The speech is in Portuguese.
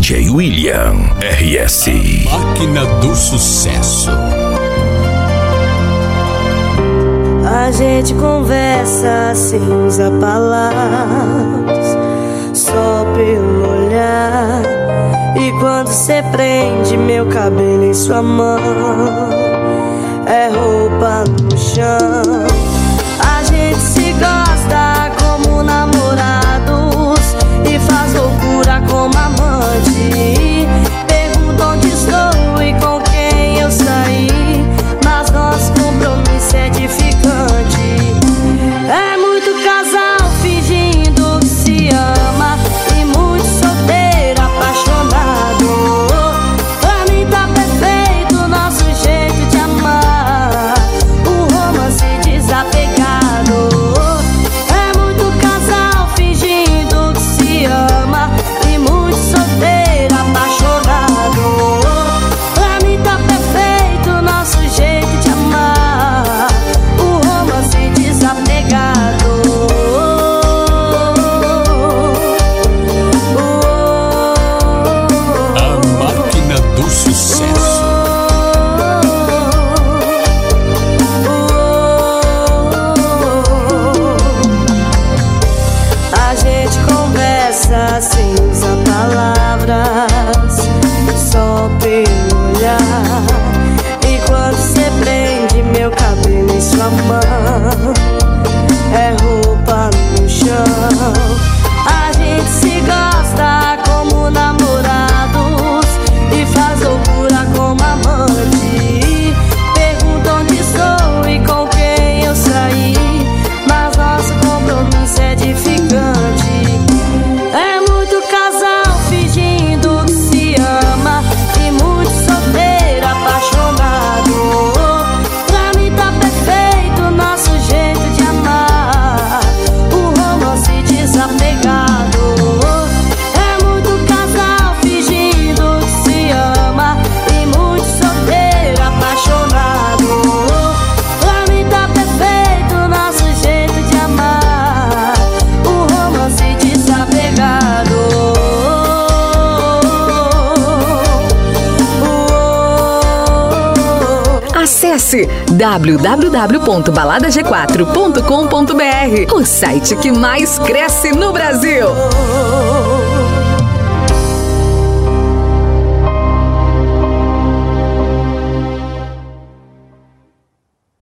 DJ William RS. A máquina do sucesso. A gente conversa sem usar palavras, só pelo olhar. E quando cê prende meu cabelo em sua mão, é roupa no chão. A gente se gosta como namorados e faz loucura como amante. Pergunta onde estou e com quem eu saí, mas nosso compromisso é edificante. É muito casal fingindo que se ama e muito solteiro apaixonado. Pra mim tá perfeito o nosso jeito de amar, um romance desapegado. É muito casal fingindo que se ama e muito solteiro apaixonado. Pra mim tá perfeito o nosso jeito de amar, um romance desapegado. A máquina do sucesso. A gente conversa sem usar palavras, só pelo olhar. E quando cê prende meu cabelo em sua mão, é roupa no chão. A gente se gosta como namorados e faz loucura como amante. Pergunta onde estou e com quem eu saí, mas nosso compromisso é edificante. É muito casal fingindo que se ama e muito solteiro apaixonado. Pra mim tá perfeito o nosso jeito de amar, um romance desapegado. É muito casal fingindo que se ama e muito solteiro apaixonado. Pra mim tá perfeito o nosso jeito de amar, um romance desapegado. Acesse www.baladag4.com.br, o site que mais cresce no Brasil.